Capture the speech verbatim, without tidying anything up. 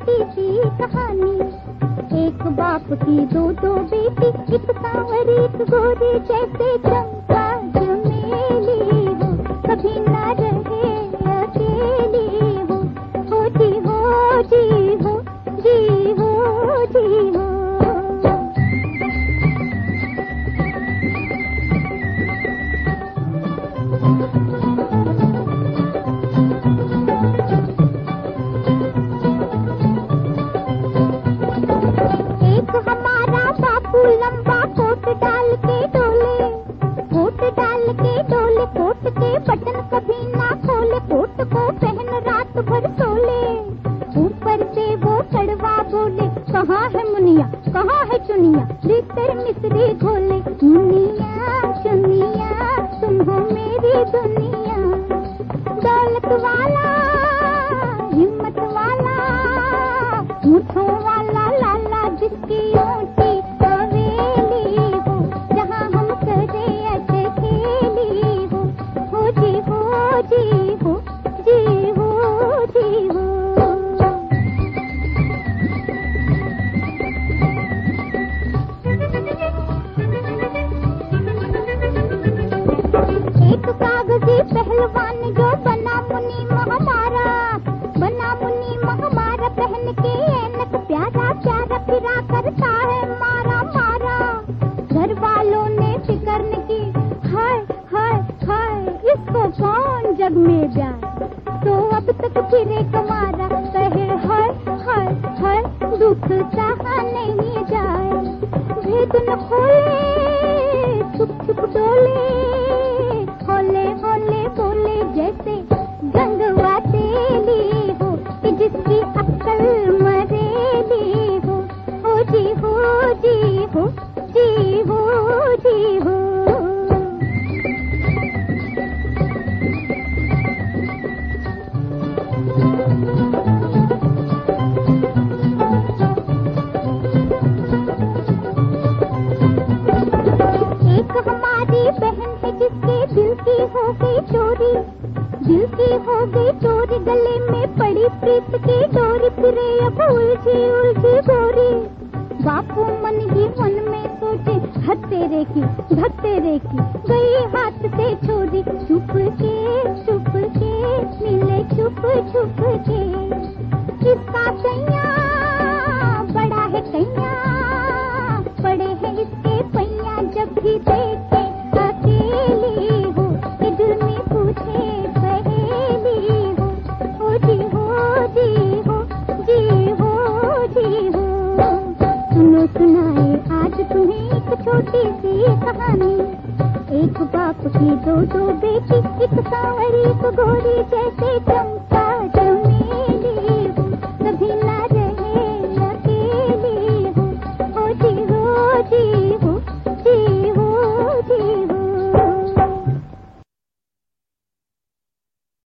छोटी सी कहानी। एक बाप की दो दो बेटी, एक सांवरी एक गोरी, जैसे चंपा चमेली हो, कभी ना रहे अकेली हो। हो जी हो जी हो जी हो जी हो। लंबा कोट डाल के डोले, कोट डाल के डोले, कोट के बटन कभी ना खोले, कोट को पहन रात भर सोले। ऊपर से वो कड़वा बोले, कहाँ है मुनिया कहाँ है चुनिया, भीतर मिस्री घोले। मुनिया चुनिया तुम हो मेरी दुनिया, दौलत वाला हिम्मत वाला, मुठों वाला लाला, जिसकी ऊँची पहलवान जो बना मुनि महामारा, बना मुनि महामारा, पहन के ऐनक प्यारा प्यारा फिरा करता है मारा मारा। घर वालों ने फिक्र न की, हाय हाय हाय इसको कौन जग में जाए, तो अब तक फिरे कमारा। कहे हाय हाय हाय दुख सहा नहीं जाए, भेद न खोले छुप छुप डोले, होले होले बोले जैसे गंगवा तेली हो, कि जिसकी अक्ल मरेली हो। हो जी हो जी हो जी हो जी हो। एक हमारी बहन है जिसके दिल की हो गई चोरी, दिल की हो गई चोरी, गले में पड़ी प्रीत की डोरी, फिरे अब उलझी उलझी गोरी। बापू मन ही मन में सोचे, हत्तेरे की धत्तेरे की गई हाथ से छोरी। छुप के छुप के मिले छुप छुप के, इसका कैया बड़ा है कैया, बड़े हैं इसके पैया, जब भी देखे अकेली हो, कि दिल में पूछे पहेली हो। हो जी हो जी हो जी हो जी हो। सुनो सुनाए आज तुम्हें एक छोटी सी कहानी। एक बाप की दो दो बेटी, एक सांवरी एक गोरी, जैसे चंपा